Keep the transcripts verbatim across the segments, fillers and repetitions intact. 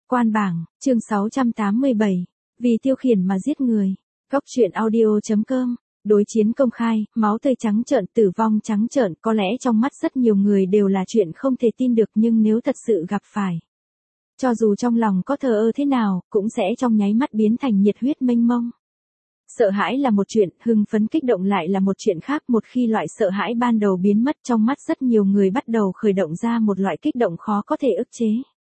Quan bảng, chương sáu trăm tám mươi bảy. Vì tiêu khiển mà giết người. Góc truyện audio.com. Đối chiến công khai, máu tươi trắng trợn, tử vong trắng trợn, có lẽ trong mắt rất nhiều người đều là chuyện không thể tin được, nhưng nếu thật sự gặp phải, cho dù trong lòng có thờ ơ thế nào, cũng sẽ trong nháy mắt biến thành nhiệt huyết mênh mông. Sợ hãi là một chuyện, hưng phấn kích động lại là một chuyện khác. Một khi loại sợ hãi ban đầu biến mất, trong mắt rất nhiều người bắt đầu khởi động ra một loại kích động khó có thể ức chế.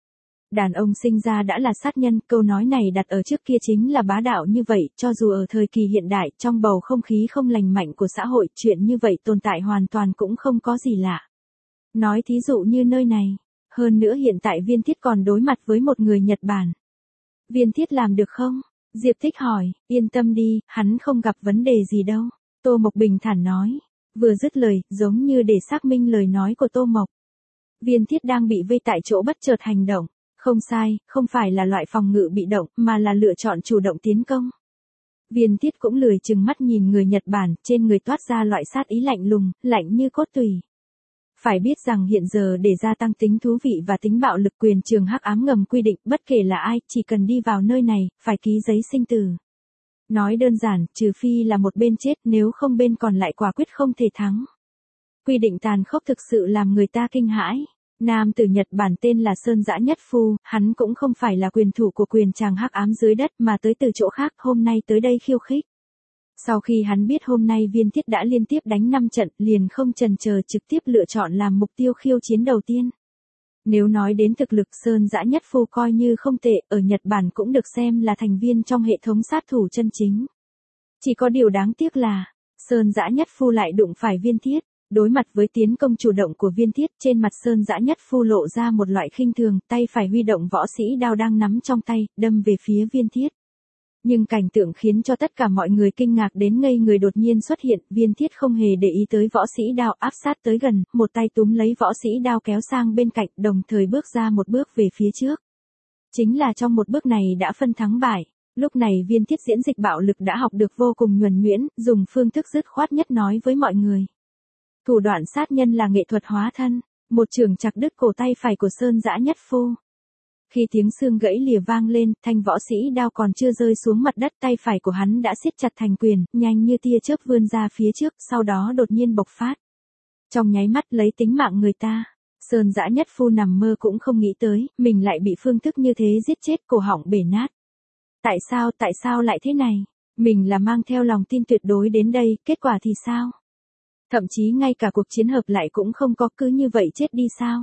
Đàn ông sinh ra đã là sát nhân, câu nói này đặt ở trước kia chính là bá đạo như vậy, cho dù ở thời kỳ hiện đại, trong bầu không khí không lành mạnh của xã hội, chuyện như vậy tồn tại hoàn toàn cũng không có gì lạ. Nói thí dụ như nơi này, hơn nữa hiện tại Viên Thiết còn đối mặt với một người Nhật Bản. Viên Thiết làm được không? Diệp Tích hỏi. Yên tâm đi, hắn không gặp vấn đề gì đâu. Tô Mộc bình thản nói. Vừa dứt lời, giống như để xác minh lời nói của Tô Mộc. Viên Thiết đang bị vây tại chỗ bất chợt hành động. Không sai, không phải là loại phòng ngự bị động, mà là lựa chọn chủ động tiến công. Viên Thiết cũng lười chừng mắt nhìn người Nhật Bản, trên người toát ra loại sát ý lạnh lùng, lạnh như cốt tủy. Phải biết rằng hiện giờ để gia tăng tính thú vị và tính bạo lực, quyền trường hắc ám ngầm quy định, bất kể là ai, chỉ cần đi vào nơi này, phải ký giấy sinh tử. Nói đơn giản, trừ phi là một bên chết, nếu không bên còn lại quả quyết không thể thắng. Quy định tàn khốc thực sự làm người ta kinh hãi. Nam tử Nhật Bản tên là Sơn Dã Nhất Phu, hắn cũng không phải là quyền thủ của quyền tràng hắc ám dưới đất mà tới từ chỗ khác, hôm nay tới đây khiêu khích. Sau khi hắn biết hôm nay Viên Thiết đã liên tiếp đánh năm trận, liền không chần chờ trực tiếp lựa chọn làm mục tiêu khiêu chiến đầu tiên. Nếu nói đến thực lực, Sơn Dã Nhất Phu coi như không tệ, ở Nhật Bản cũng được xem là thành viên trong hệ thống sát thủ chân chính. Chỉ có điều đáng tiếc là, Sơn Dã Nhất Phu lại đụng phải Viên Thiết. Đối mặt với tiến công chủ động của Viên Thiết, trên mặt Sơn Dã Nhất Phu lộ ra một loại khinh thường, tay phải huy động võ sĩ đao đang nắm trong tay, đâm về phía Viên Thiết. Nhưng cảnh tượng khiến cho tất cả mọi người kinh ngạc đến ngây người đột nhiên xuất hiện. Viên Thiết không hề để ý tới võ sĩ đao, áp sát tới gần, một tay túm lấy võ sĩ đao kéo sang bên cạnh, đồng thời bước ra một bước về phía trước. Chính là trong một bước này đã phân thắng bại. Lúc này Viên Thiết diễn dịch bạo lực đã học được vô cùng nhuần nhuyễn, dùng phương thức dứt khoát nhất nói với mọi người. Thủ đoạn sát nhân là nghệ thuật hóa thân. Một chưởng chặt đứt cổ tay phải của Sơn Dã Nhất Phu. Khi tiếng xương gãy lìa vang lên, thanh võ sĩ đao còn chưa rơi xuống mặt đất, tay phải của hắn đã siết chặt thành quyền, nhanh như tia chớp vươn ra phía trước, sau đó đột nhiên bộc phát. Trong nháy mắt lấy tính mạng người ta. Sơn Dã Nhất Phu nằm mơ cũng không nghĩ tới, mình lại bị phương thức như thế giết chết, cổ họng bể nát. Tại sao, tại sao lại thế này? Mình là mang theo lòng tin tuyệt đối đến đây, kết quả thì sao? Thậm chí ngay cả cuộc chiến hợp lại cũng không có, cứ như vậy chết đi sao?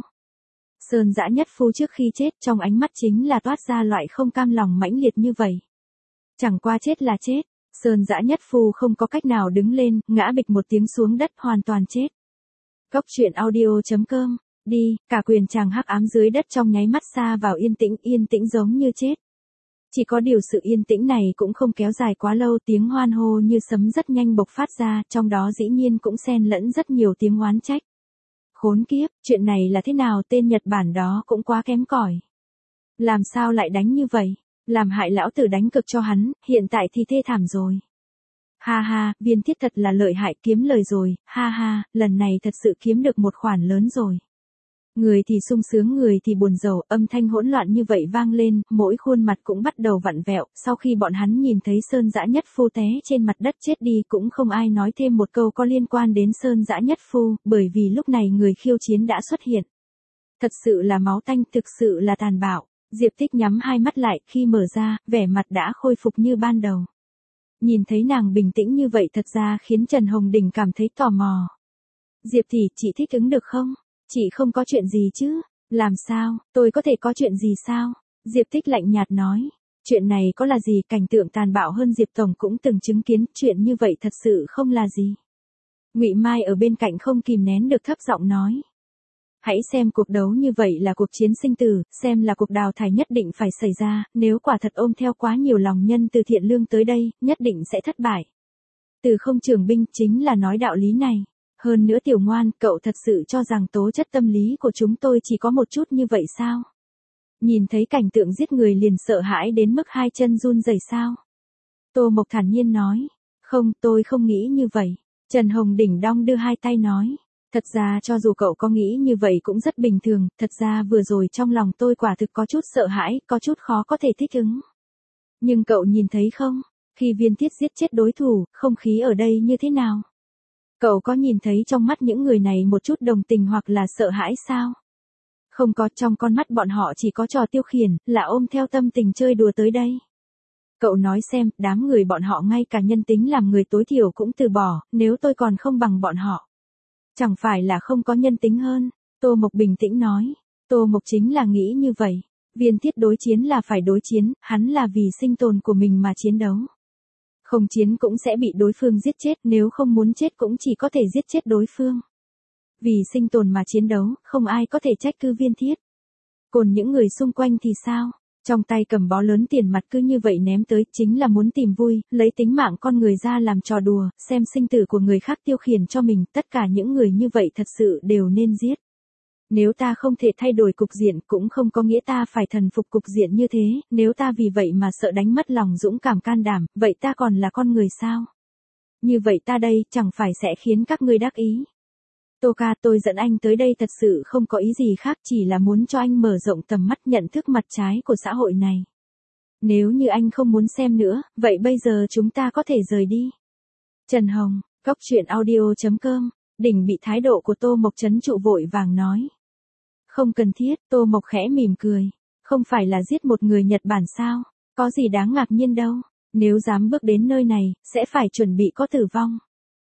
Sơn Dã Nhất Phu trước khi chết, trong ánh mắt chính là toát ra loại không cam lòng mãnh liệt như vậy. Chẳng qua chết là chết, Sơn Dã Nhất Phu không có cách nào đứng lên, ngã bịch một tiếng xuống đất, hoàn toàn chết. Góc truyện audio.com. Đi, cả quyền tràng hắc ám dưới đất trong nháy mắt xa vào yên tĩnh, yên tĩnh giống như chết. Chỉ có điều sự yên tĩnh này cũng không kéo dài quá lâu, tiếng hoan hô như sấm rất nhanh bộc phát ra, trong đó dĩ nhiên cũng xen lẫn rất nhiều tiếng oán trách. Khốn kiếp, chuyện này là thế nào, tên Nhật Bản đó cũng quá kém cỏi. Làm sao lại đánh như vậy? Làm hại lão tử đánh cực cho hắn, hiện tại thì thê thảm rồi. Ha ha, Viên Thiết thật là lợi hại, kiếm lời rồi, ha ha, lần này thật sự kiếm được một khoản lớn rồi. Người thì sung sướng, người thì buồn rầu, âm thanh hỗn loạn như vậy vang lên, mỗi khuôn mặt cũng bắt đầu vặn vẹo. Sau khi bọn hắn nhìn thấy Sơn Dã Nhất Phu té trên mặt đất chết đi, cũng không ai nói thêm một câu có liên quan đến Sơn Dã Nhất Phu, bởi vì lúc này người khiêu chiến đã xuất hiện. Thật sự là máu tanh, thực sự là tàn bạo. Diệp Tích nhắm hai mắt lại, khi mở ra, vẻ mặt đã khôi phục như ban đầu. Nhìn thấy nàng bình tĩnh như vậy thật ra khiến Trần Hồng Đình cảm thấy tò mò. Diệp tỷ, chị thích ứng được không? Chị không có chuyện gì chứ? Làm sao, tôi có thể có chuyện gì sao? Diệp Tích lạnh nhạt nói. Chuyện này có là gì, cảnh tượng tàn bạo hơn Diệp Tổng cũng từng chứng kiến, chuyện như vậy thật sự không là gì. Ngụy Mai ở bên cạnh không kìm nén được thấp giọng nói. Hãy xem cuộc đấu như vậy là cuộc chiến sinh tử, xem là cuộc đào thải nhất định phải xảy ra, nếu quả thật ôm theo quá nhiều lòng nhân từ thiện lương tới đây, nhất định sẽ thất bại. Từ Không Trường Binh chính là nói đạo lý này. Hơn nữa Tiểu Ngoan, cậu thật sự cho rằng tố chất tâm lý của chúng tôi chỉ có một chút như vậy sao? Nhìn thấy cảnh tượng giết người liền sợ hãi đến mức hai chân run rẩy sao? Tô Mộc thản nhiên nói. Không, tôi không nghĩ như vậy. Trần Hồng Đỉnh đong đưa hai tay nói. Thật ra cho dù cậu có nghĩ như vậy cũng rất bình thường, thật ra vừa rồi trong lòng tôi quả thực có chút sợ hãi, có chút khó có thể thích ứng. Nhưng cậu nhìn thấy không, khi Viên Thiết giết chết đối thủ, không khí ở đây như thế nào? Cậu có nhìn thấy trong mắt những người này một chút đồng tình hoặc là sợ hãi sao? Không có, trong con mắt bọn họ chỉ có trò tiêu khiển, là ôm theo tâm tình chơi đùa tới đây. Cậu nói xem, đám người bọn họ ngay cả nhân tính làm người tối thiểu cũng từ bỏ, nếu tôi còn không bằng bọn họ. Chẳng phải là không có nhân tính hơn, Tô Mộc bình tĩnh nói. Tô Mộc chính là nghĩ như vậy. Viên Thiết đối chiến là phải đối chiến, hắn là vì sinh tồn của mình mà chiến đấu. Không chiến cũng sẽ bị đối phương giết chết, nếu không muốn chết cũng chỉ có thể giết chết đối phương. Vì sinh tồn mà chiến đấu, không ai có thể trách cứ Viên Thiết. Còn những người xung quanh thì sao? Trong tay cầm bó lớn tiền mặt cứ như vậy ném tới, chính là muốn tìm vui, lấy tính mạng con người ra làm trò đùa, xem sinh tử của người khác tiêu khiển cho mình, tất cả những người như vậy thật sự đều nên giết. Nếu ta không thể thay đổi cục diện cũng không có nghĩa ta phải thần phục cục diện như thế, nếu ta vì vậy mà sợ đánh mất lòng dũng cảm can đảm, vậy ta còn là con người sao? Như vậy ta đây chẳng phải sẽ khiến các ngươi đắc ý. Tô ca, tôi dẫn anh tới đây thật sự không có ý gì khác, chỉ là muốn cho anh mở rộng tầm mắt nhận thức mặt trái của xã hội này. Nếu như anh không muốn xem nữa, vậy bây giờ chúng ta có thể rời đi. Trần Hồng, góc truyện audio chấm com, Đỉnh bị thái độ của Tô Mộc trấn trụ vội vàng nói. Không cần thiết, Tô Mộc khẽ mỉm cười. Không phải là giết một người Nhật Bản sao, có gì đáng ngạc nhiên đâu, nếu dám bước đến nơi này, sẽ phải chuẩn bị có tử vong.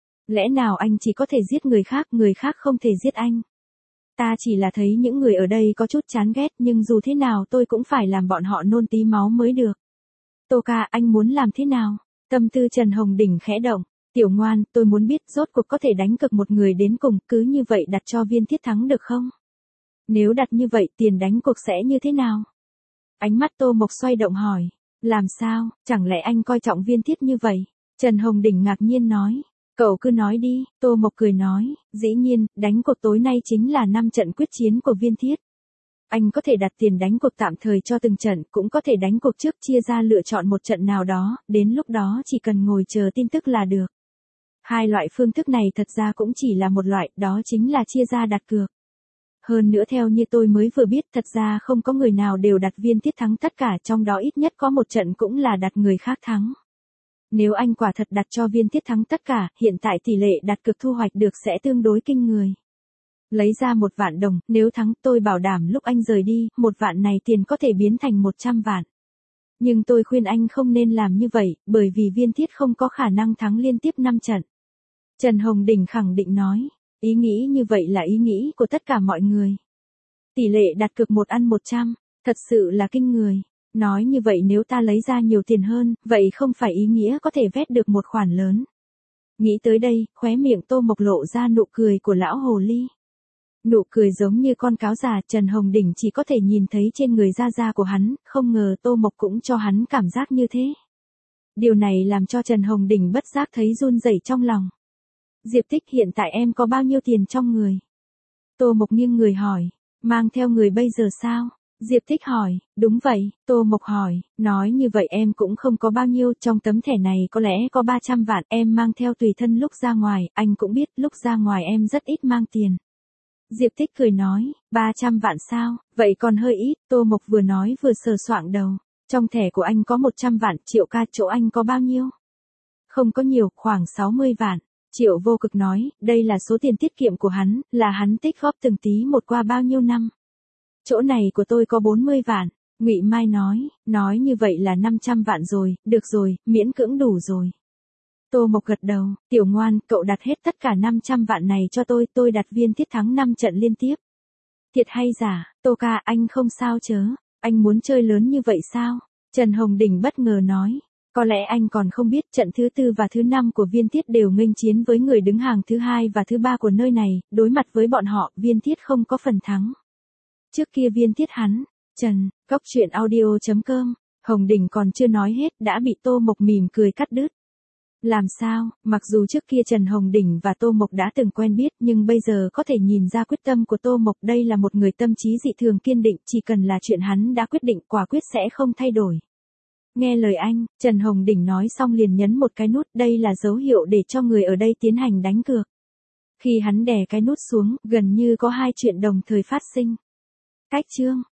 Lẽ nào anh chỉ có thể giết người khác, người khác không thể giết anh? Ta chỉ là thấy những người ở đây có chút chán ghét, nhưng dù thế nào tôi cũng phải làm bọn họ nôn tí máu mới được. Tô ca, anh muốn làm thế nào? Tâm tư Trần Hồng Đỉnh khẽ động. Tiểu ngoan, tôi muốn biết rốt cuộc có thể đánh cực một người đến cùng, cứ như vậy đặt cho Viên Thiết thắng được không? Nếu đặt như vậy, tiền đánh cuộc sẽ như thế nào? Ánh mắt Tô Mộc xoay động hỏi. Làm sao, chẳng lẽ anh coi trọng Viên Thiết như vậy? Trần Hồng Đỉnh ngạc nhiên nói. Cậu cứ nói đi, Tô Mộc cười nói, dĩ nhiên, đánh cuộc tối nay chính là năm trận quyết chiến của Viên Thiết. Anh có thể đặt tiền đánh cuộc tạm thời cho từng trận, cũng có thể đánh cuộc trước chia ra lựa chọn một trận nào đó, đến lúc đó chỉ cần ngồi chờ tin tức là được. Hai loại phương thức này thật ra cũng chỉ là một loại, đó chính là chia ra đặt cược. Hơn nữa theo như tôi mới vừa biết, thật ra không có người nào đều đặt Viên Thiết thắng tất cả, trong đó ít nhất có một trận cũng là đặt người khác thắng. Nếu anh quả thật đặt cho Viên Thiết thắng tất cả, hiện tại tỷ lệ đặt cược thu hoạch được sẽ tương đối kinh người. Lấy ra một vạn đồng, nếu thắng tôi bảo đảm lúc anh rời đi, một vạn này tiền có thể biến thành một trăm vạn. Nhưng tôi khuyên anh không nên làm như vậy, bởi vì Viên Thiết không có khả năng thắng liên tiếp năm trận. Trần Hồng Đỉnh khẳng định nói, ý nghĩ như vậy là ý nghĩ của tất cả mọi người. Tỷ lệ đặt cược một ăn một trăm, thật sự là kinh người. Nói như vậy nếu ta lấy ra nhiều tiền hơn, vậy không phải ý nghĩa có thể vét được một khoản lớn. Nghĩ tới đây, khóe miệng Tô Mộc lộ ra nụ cười của lão hồ ly. Nụ cười giống như con cáo già, Trần Hồng Đỉnh chỉ có thể nhìn thấy trên người da da của hắn, không ngờ Tô Mộc cũng cho hắn cảm giác như thế. Điều này làm cho Trần Hồng Đỉnh bất giác thấy run rẩy trong lòng. Diệp Tích, hiện tại em có bao nhiêu tiền trong người? Tô Mộc nghiêng người hỏi, mang theo người bây giờ sao? Diệp Tích hỏi, đúng vậy, Tô Mộc hỏi, nói như vậy em cũng không có bao nhiêu, trong tấm thẻ này có lẽ có ba trăm vạn, em mang theo tùy thân lúc ra ngoài, anh cũng biết lúc ra ngoài em rất ít mang tiền. Diệp Tích cười nói, ba trăm vạn sao, vậy còn hơi ít, Tô Mộc vừa nói vừa sờ soạng đầu, trong thẻ của anh có một trăm vạn, Triệu ca chỗ anh có bao nhiêu? Không có nhiều, khoảng sáu mươi vạn. Triệu Vô Cực nói, đây là số tiền tiết kiệm của hắn, là hắn tích góp từng tí một qua bao nhiêu năm. Chỗ này của tôi có bốn mươi vạn, Ngụy Mai nói, nói như vậy là năm trăm vạn rồi, được rồi, miễn cưỡng đủ rồi. Tô Mộc gật đầu, tiểu ngoan, cậu đặt hết tất cả năm trăm vạn này cho tôi, tôi đặt Viên Thiết thắng năm trận liên tiếp. Thiệt hay giả, Tô ca, anh không sao chớ, anh muốn chơi lớn như vậy sao? Trần Hồng Đỉnh bất ngờ nói, có lẽ anh còn không biết trận thứ tư và thứ năm của Viên Thiết đều nghênh chiến với người đứng hàng thứ hai và thứ ba của nơi này, đối mặt với bọn họ, Viên Thiết không có phần thắng. Trước kia Viên Thiết hắn, Trần, góc truyện audio chấm com, Hồng Đỉnh còn chưa nói hết đã bị Tô Mộc mỉm cười cắt đứt. Làm sao, mặc dù trước kia Trần Hồng Đỉnh và Tô Mộc đã từng quen biết nhưng bây giờ có thể nhìn ra quyết tâm của Tô Mộc, đây là một người tâm trí dị thường kiên định, chỉ cần là chuyện hắn đã quyết định quả quyết sẽ không thay đổi. Nghe lời anh, Trần Hồng Đỉnh nói xong liền nhấn một cái nút, đây là dấu hiệu để cho người ở đây tiến hành đánh cược. Khi hắn đè cái nút xuống, gần như có hai chuyện đồng thời phát sinh. Cách chương